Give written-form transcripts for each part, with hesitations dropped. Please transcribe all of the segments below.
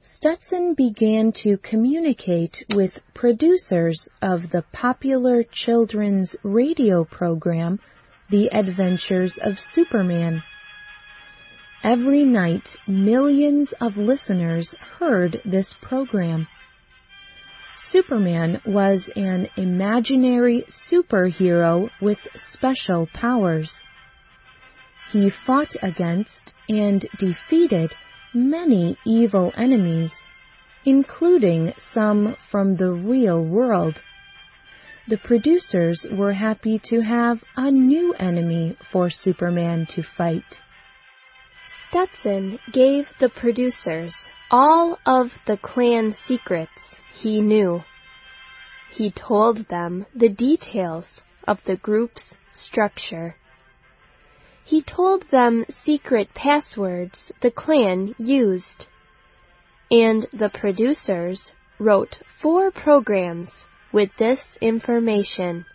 Stetson began to communicate with producers of the popular children's radio program, The Adventures of Superman. Every night, millions of listeners heard this program. Superman was an imaginary superhero with special powers. He fought against and defeated many evil enemies, including some from the real world. The producers were happy to have a new enemy for Superman to fight. Stetson gave the producers all of the clan secrets he knew. He told them the details of the group's structure. He told them secret passwords the clan used, and the producers wrote 4 programs with this information.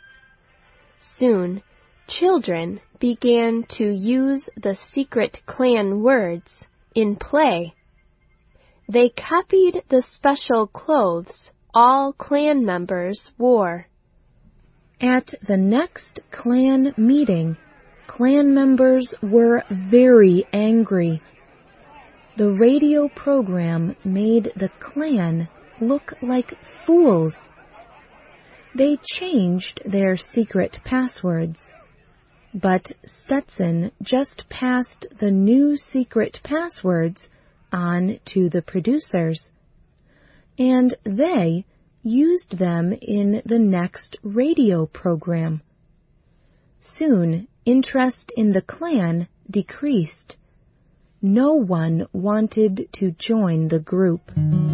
Soon, children began to use the secret clan words in play. They copied the special clothes all clan members wore. At the next clan meeting, clan members were very angry. The radio program made the clan look like fools. They changed their secret passwords, but Stetson just passed the new secret passwords on to the producers, and they used them in the next radio program. Soon, interest in the clan decreased. No one wanted to join the group.